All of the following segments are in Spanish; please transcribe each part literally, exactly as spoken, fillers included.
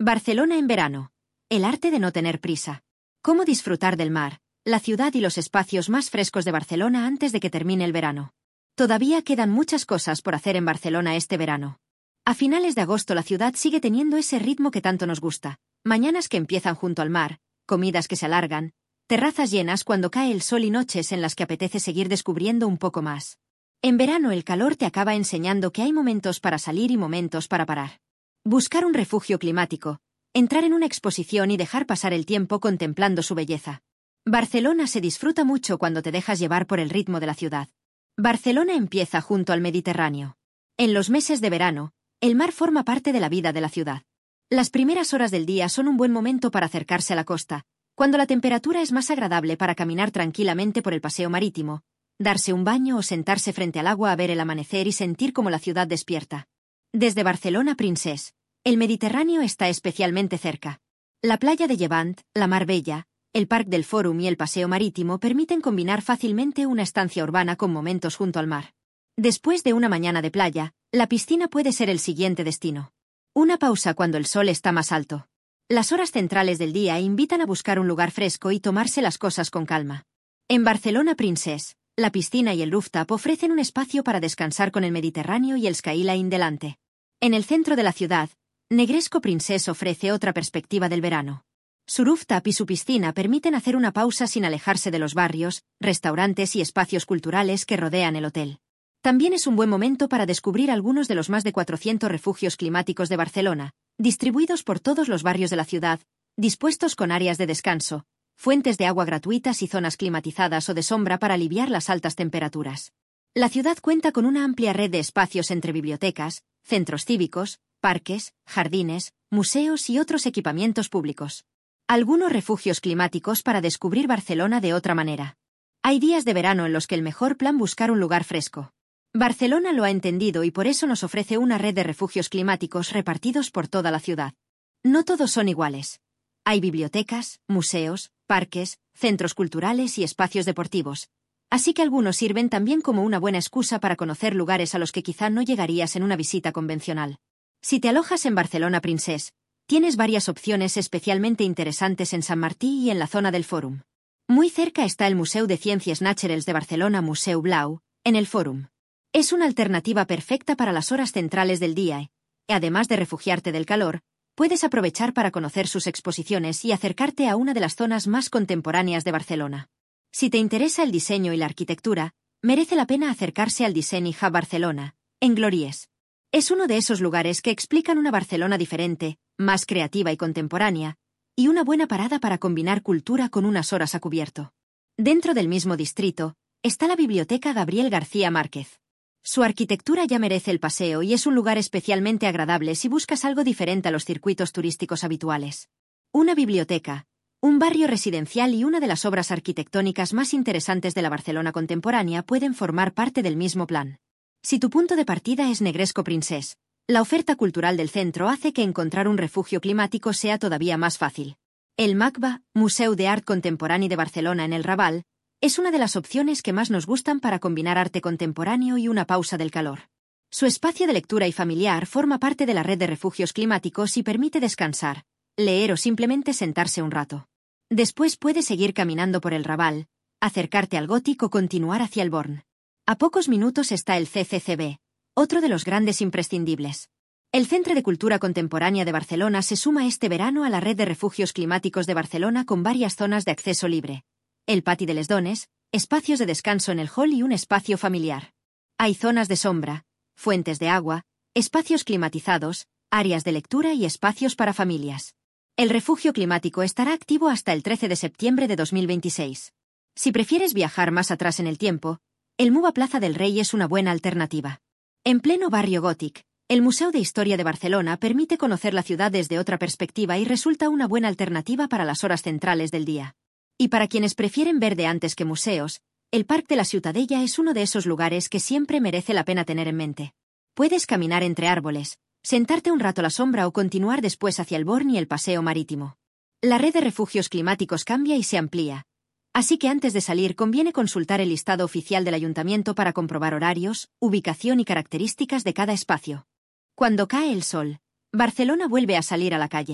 Barcelona en verano. El arte de no tener prisa. ¿Cómo disfrutar del mar, la ciudad y los espacios más frescos de Barcelona antes de que termine el verano? Todavía quedan muchas cosas por hacer en Barcelona este verano. A finales de agosto la ciudad sigue teniendo ese ritmo que tanto nos gusta. Mañanas que empiezan junto al mar, comidas que se alargan, terrazas llenas cuando cae el sol y noches en las que apetece seguir descubriendo un poco más. En verano el calor te acaba enseñando que hay momentos para salir y momentos para parar. Buscar un refugio climático, entrar en una exposición y dejar pasar el tiempo contemplando su belleza. Barcelona se disfruta mucho cuando te dejas llevar por el ritmo de la ciudad. Barcelona empieza junto al Mediterráneo. En los meses de verano, el mar forma parte de la vida de la ciudad. Las primeras horas del día son un buen momento para acercarse a la costa, cuando la temperatura es más agradable para caminar tranquilamente por el paseo marítimo, darse un baño o sentarse frente al agua a ver el amanecer y sentir cómo la ciudad despierta. Desde Barcelona Princess, el Mediterráneo está especialmente cerca. La playa de Llevant, la Mar Bella, el Parc del Fòrum y el paseo marítimo permiten combinar fácilmente una estancia urbana con momentos junto al mar. Después de una mañana de playa, la piscina puede ser el siguiente destino. Una pausa cuando el sol está más alto. Las horas centrales del día invitan a buscar un lugar fresco y tomarse las cosas con calma. En Barcelona Princess, la piscina y el rooftop ofrecen un espacio para descansar con el Mediterráneo y el skyline delante. En el centro de la ciudad, Negresco Princess ofrece otra perspectiva del verano. Su rooftop y su piscina permiten hacer una pausa sin alejarse de los barrios, restaurantes y espacios culturales que rodean el hotel. También es un buen momento para descubrir algunos de los más de cuatrocientos refugios climáticos de Barcelona, distribuidos por todos los barrios de la ciudad, dispuestos con áreas de descanso, fuentes de agua gratuitas y zonas climatizadas o de sombra para aliviar las altas temperaturas. La ciudad cuenta con una amplia red de espacios entre bibliotecas, centros cívicos, parques, jardines, museos y otros equipamientos públicos. Algunos refugios climáticos para descubrir Barcelona de otra manera. Hay días de verano en los que el mejor plan buscar un lugar fresco. Barcelona lo ha entendido y por eso nos ofrece una red de refugios climáticos repartidos por toda la ciudad. No todos son iguales. Hay bibliotecas, museos, parques, centros culturales y espacios deportivos. Así que algunos sirven también como una buena excusa para conocer lugares a los que quizá no llegarías en una visita convencional. Si te alojas en Barcelona Princess, tienes varias opciones especialmente interesantes en Sant Martí y en la zona del Fòrum. Muy cerca está el Museu de Ciències Naturals de Barcelona Museu Blau, en el Fòrum. Es una alternativa perfecta para las horas centrales del día y, además de refugiarte del calor, puedes aprovechar para conocer sus exposiciones y acercarte a una de las zonas más contemporáneas de Barcelona. Si te interesa el diseño y la arquitectura, merece la pena acercarse al Design Hub Barcelona, en Gloriès. Es uno de esos lugares que explican una Barcelona diferente, más creativa y contemporánea, y una buena parada para combinar cultura con unas horas a cubierto. Dentro del mismo distrito, está la Biblioteca Gabriel García Márquez. Su arquitectura ya merece el paseo y es un lugar especialmente agradable si buscas algo diferente a los circuitos turísticos habituales. Una biblioteca, un barrio residencial y una de las obras arquitectónicas más interesantes de la Barcelona contemporánea pueden formar parte del mismo plan. Si tu punto de partida es Negresco Princess, la oferta cultural del centro hace que encontrar un refugio climático sea todavía más fácil. El MACBA, Museu d'Art Contemporani de Barcelona en el Raval, es una de las opciones que más nos gustan para combinar arte contemporáneo y una pausa del calor. Su espacio de lectura y familiar forma parte de la red de refugios climáticos y permite descansar, leer o simplemente sentarse un rato. Después puedes seguir caminando por el Raval, acercarte al Gòtic o continuar hacia el Born. A pocos minutos está el C C C B, otro de los grandes imprescindibles. El Centre de Cultura Contemporánea de Barcelona se suma este verano a la red de refugios climáticos de Barcelona con varias zonas de acceso libre. El Pati de les Dones, espacios de descanso en el hall y un espacio familiar. Hay zonas de sombra, fuentes de agua, espacios climatizados, áreas de lectura y espacios para familias. El refugio climático estará activo hasta el trece de septiembre de dos mil veintiséis. Si prefieres viajar más atrás en el tiempo, el MUBA Plaza del Rey es una buena alternativa. En pleno barrio Gòtic, el Museu de Historia de Barcelona permite conocer la ciudad desde otra perspectiva y resulta una buena alternativa para las horas centrales del día. Y para quienes prefieren ver de antes que museos, el Parc de la Ciutadella es uno de esos lugares que siempre merece la pena tener en mente. Puedes caminar entre árboles, sentarte un rato a la sombra o continuar después hacia el Born y el paseo marítimo. La red de refugios climáticos cambia y se amplía. Así que antes de salir conviene consultar el listado oficial del ayuntamiento para comprobar horarios, ubicación y características de cada espacio. Cuando cae el sol, Barcelona vuelve a salir a la calle.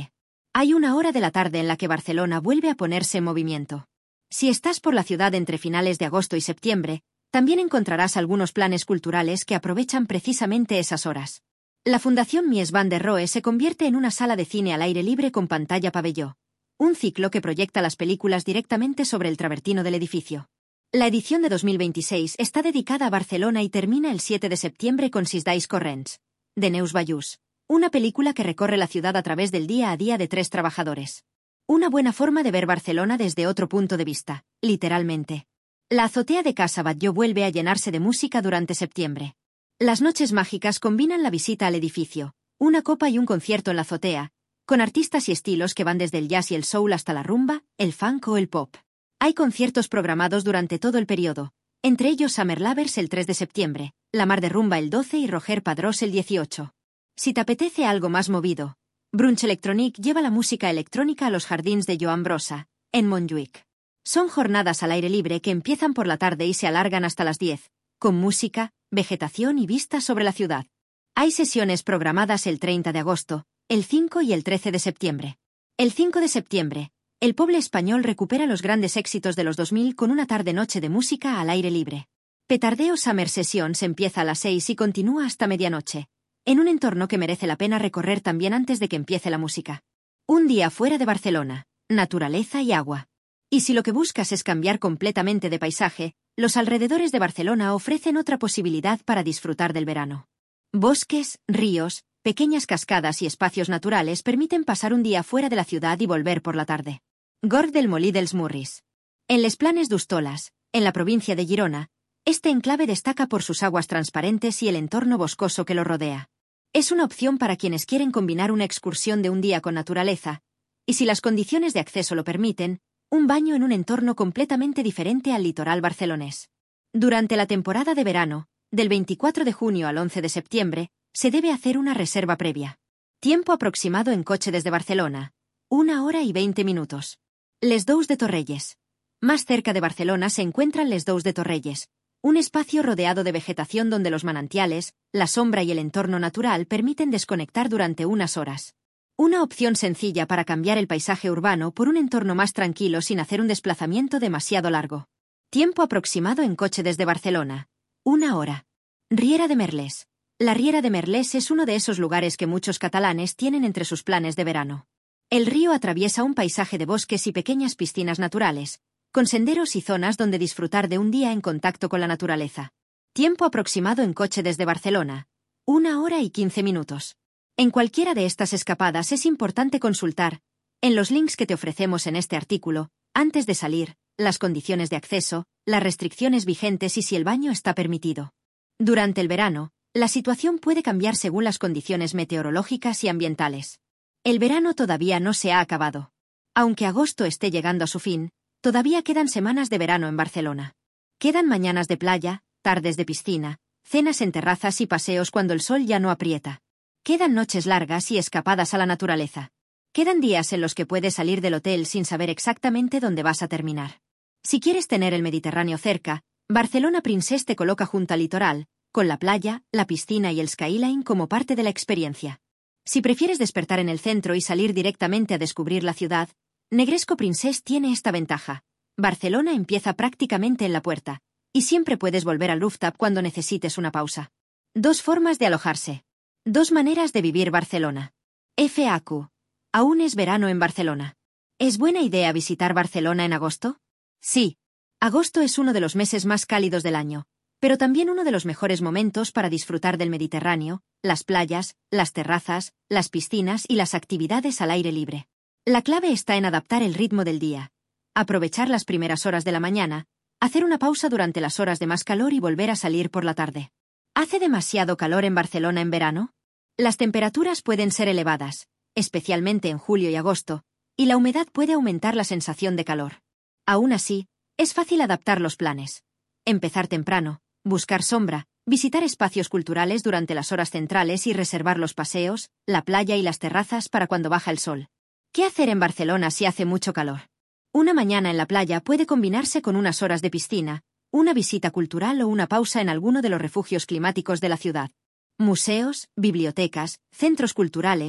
Hay una hora de la tarde en la que Barcelona vuelve a ponerse en movimiento. Si estás por la ciudad entre finales de agosto y septiembre, también encontrarás algunos planes culturales que aprovechan precisamente esas horas. La Fundación Mies van der Rohe se convierte en una sala de cine al aire libre con pantalla pabelló, un ciclo que proyecta las películas directamente sobre el travertino del edificio. La edición de dos mil veintiséis está dedicada a Barcelona y termina el siete de septiembre con Sis Dies Corrents, de Neus Ballús, una película que recorre la ciudad a través del día a día de tres trabajadores. Una buena forma de ver Barcelona desde otro punto de vista, literalmente. La azotea de Casa Batlló vuelve a llenarse de música durante septiembre. Las noches mágicas combinan la visita al edificio, una copa y un concierto en la azotea, con artistas y estilos que van desde el jazz y el soul hasta la rumba, el funk o el pop. Hay conciertos programados durante todo el periodo, entre ellos Summer Lovers el tres de septiembre, La Mar de Rumba el doce y Roger Padrós el dieciocho. Si te apetece algo más movido, Brunch Electronic lleva la música electrónica a los jardins de Joan Brossa, en Montjuïc. Son jornadas al aire libre que empiezan por la tarde y se alargan hasta las diez, con música, vegetación y vistas sobre la ciudad. Hay sesiones programadas el treinta de agosto, el cinco y el trece de septiembre. El cinco de septiembre, el Poble Español recupera los grandes éxitos de los dos mil con una tarde-noche de música al aire libre. Petardeo Summer Sessions empieza a las seis y continúa hasta medianoche, en un entorno que merece la pena recorrer también antes de que empiece la música. Un día fuera de Barcelona, naturaleza y agua. Y si lo que buscas es cambiar completamente de paisaje, los alrededores de Barcelona ofrecen otra posibilidad para disfrutar del verano. Bosques, ríos, pequeñas cascadas y espacios naturales permiten pasar un día fuera de la ciudad y volver por la tarde. Gorg del Molí dels Murris. En les Planes d'Hostoles, en la provincia de Girona, este enclave destaca por sus aguas transparentes y el entorno boscoso que lo rodea. Es una opción para quienes quieren combinar una excursión de un día con naturaleza, y si las condiciones de acceso lo permiten, un baño en un entorno completamente diferente al litoral barcelonés. Durante la temporada de verano, del veinticuatro de junio al once de septiembre, se debe hacer una reserva previa. Tiempo aproximado en coche desde Barcelona, una hora y veinte minutos. Les Dous de Torrelles. Más cerca de Barcelona se encuentran Les Dous de Torrelles, un espacio rodeado de vegetación donde los manantiales, la sombra y el entorno natural permiten desconectar durante unas horas. Una opción sencilla para cambiar el paisaje urbano por un entorno más tranquilo sin hacer un desplazamiento demasiado largo. Tiempo aproximado en coche desde Barcelona, una hora. Riera de Merlès. La Riera de Merlès es uno de esos lugares que muchos catalanes tienen entre sus planes de verano. El río atraviesa un paisaje de bosques y pequeñas piscinas naturales, con senderos y zonas donde disfrutar de un día en contacto con la naturaleza. Tiempo aproximado en coche desde Barcelona, una hora y quince minutos. En cualquiera de estas escapadas es importante consultar, en los links que te ofrecemos en este artículo, antes de salir, las condiciones de acceso, las restricciones vigentes y si el baño está permitido. Durante el verano, la situación puede cambiar según las condiciones meteorológicas y ambientales. El verano todavía no se ha acabado. Aunque agosto esté llegando a su fin, todavía quedan semanas de verano en Barcelona. Quedan mañanas de playa, tardes de piscina, cenas en terrazas y paseos cuando el sol ya no aprieta. Quedan noches largas y escapadas a la naturaleza. Quedan días en los que puedes salir del hotel sin saber exactamente dónde vas a terminar. Si quieres tener el Mediterráneo cerca, Barcelona Princess te coloca junto al litoral, con la playa, la piscina y el skyline como parte de la experiencia. Si prefieres despertar en el centro y salir directamente a descubrir la ciudad, Negresco Princess tiene esta ventaja. Barcelona empieza prácticamente en la puerta, y siempre puedes volver al rooftop cuando necesites una pausa. Dos formas de alojarse. Dos maneras de vivir Barcelona. F A Q. ¿Aún es verano en Barcelona? ¿Es buena idea visitar Barcelona en agosto? Sí. Agosto es uno de los meses más cálidos del año, pero también uno de los mejores momentos para disfrutar del Mediterráneo, las playas, las terrazas, las piscinas y las actividades al aire libre. La clave está en adaptar el ritmo del día, aprovechar las primeras horas de la mañana, hacer una pausa durante las horas de más calor y volver a salir por la tarde. ¿Hace demasiado calor en Barcelona en verano? Las temperaturas pueden ser elevadas, especialmente en julio y agosto, y la humedad puede aumentar la sensación de calor. Aún así, es fácil adaptar los planes. Empezar temprano, buscar sombra, visitar espacios culturales durante las horas centrales y reservar los paseos, la playa y las terrazas para cuando baja el sol. ¿Qué hacer en Barcelona si hace mucho calor? Una mañana en la playa puede combinarse con unas horas de piscina, una visita cultural o una pausa en alguno de los refugios climáticos de la ciudad. Museos, bibliotecas, centros culturales,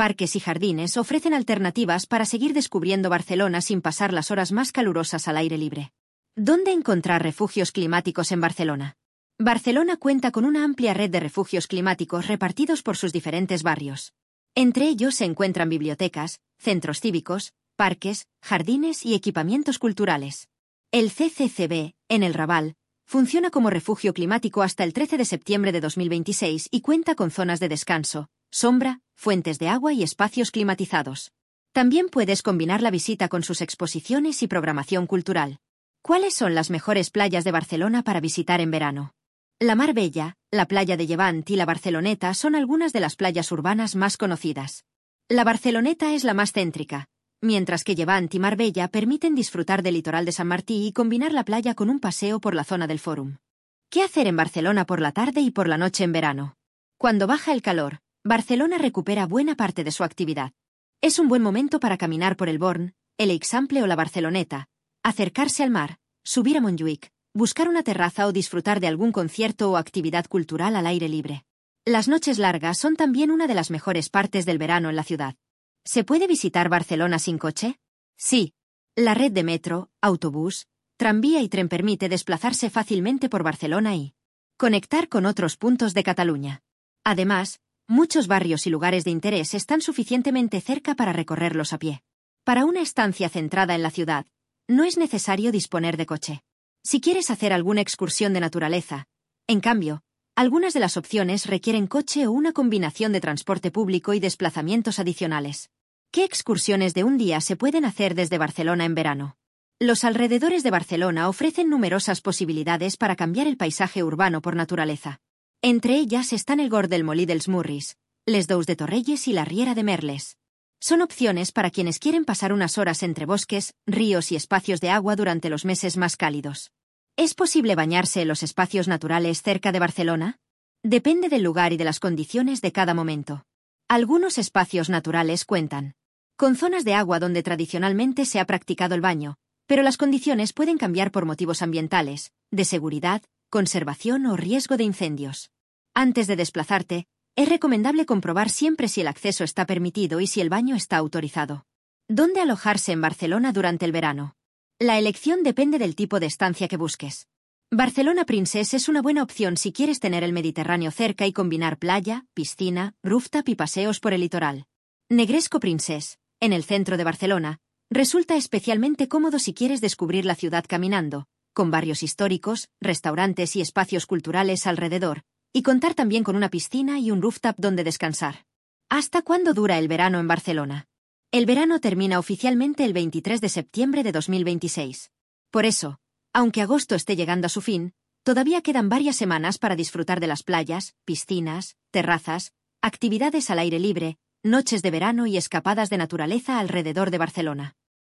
parques y jardines ofrecen alternativas para seguir descubriendo Barcelona sin pasar las horas más calurosas al aire libre. ¿Dónde encontrar refugios climáticos en Barcelona? Barcelona cuenta con una amplia red de refugios climáticos repartidos por sus diferentes barrios. Entre ellos se encuentran bibliotecas, centros cívicos, parques, jardines y equipamientos culturales. El C C C B, en el Raval, funciona como refugio climático hasta el trece de septiembre de dos mil veintiséis y cuenta con zonas de descanso, sombra, fuentes de agua y espacios climatizados. También puedes combinar la visita con sus exposiciones y programación cultural. ¿Cuáles son las mejores playas de Barcelona para visitar en verano? La Mar Bella, la playa de Llevant y la Barceloneta son algunas de las playas urbanas más conocidas. La Barceloneta es la más céntrica, mientras que Llevant y Mar Bella permiten disfrutar del litoral de Sant Martí y combinar la playa con un paseo por la zona del Fòrum. ¿Qué hacer en Barcelona por la tarde y por la noche en verano? Cuando baja el calor, Barcelona recupera buena parte de su actividad. Es un buen momento para caminar por el Born, el Eixample o la Barceloneta, acercarse al mar, subir a Montjuïc, buscar una terraza o disfrutar de algún concierto o actividad cultural al aire libre. Las noches largas son también una de las mejores partes del verano en la ciudad. ¿Se puede visitar Barcelona sin coche? Sí. La red de metro, autobús, tranvía y tren permite desplazarse fácilmente por Barcelona y conectar con otros puntos de Cataluña. Además, muchos barrios y lugares de interés están suficientemente cerca para recorrerlos a pie. Para una estancia centrada en la ciudad, no es necesario disponer de coche. Si quieres hacer alguna excursión de naturaleza, en cambio, algunas de las opciones requieren coche o una combinación de transporte público y desplazamientos adicionales. ¿Qué excursiones de un día se pueden hacer desde Barcelona en verano? Los alrededores de Barcelona ofrecen numerosas posibilidades para cambiar el paisaje urbano por naturaleza. Entre ellas están el Gorg del Molí dels Murris, les Dous de Torrelles y la Riera de Merles. Son opciones para quienes quieren pasar unas horas entre bosques, ríos y espacios de agua durante los meses más cálidos. ¿Es posible bañarse en los espacios naturales cerca de Barcelona? Depende del lugar y de las condiciones de cada momento. Algunos espacios naturales cuentan con zonas de agua donde tradicionalmente se ha practicado el baño, pero las condiciones pueden cambiar por motivos ambientales, de seguridad, conservación o riesgo de incendios. Antes de desplazarte, es recomendable comprobar siempre si el acceso está permitido y si el baño está autorizado. ¿Dónde alojarse en Barcelona durante el verano? La elección depende del tipo de estancia que busques. Barcelona Princess es una buena opción si quieres tener el Mediterráneo cerca y combinar playa, piscina, rooftop y paseos por el litoral. Negresco Princess, en el centro de Barcelona, resulta especialmente cómodo si quieres descubrir la ciudad caminando, con barrios históricos, restaurantes y espacios culturales alrededor, y contar también con una piscina y un rooftop donde descansar. ¿Hasta cuándo dura el verano en Barcelona? El verano termina oficialmente el veintitrés de septiembre de dos mil veintiséis. Por eso, aunque agosto esté llegando a su fin, todavía quedan varias semanas para disfrutar de las playas, piscinas, terrazas, actividades al aire libre, noches de verano y escapadas de naturaleza alrededor de Barcelona.